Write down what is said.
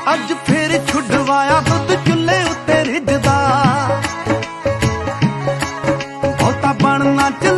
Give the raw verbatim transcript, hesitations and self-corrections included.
अज फिर छुडवाया दुध चुल्हे उत्ते रिझदा, बहुता बनना च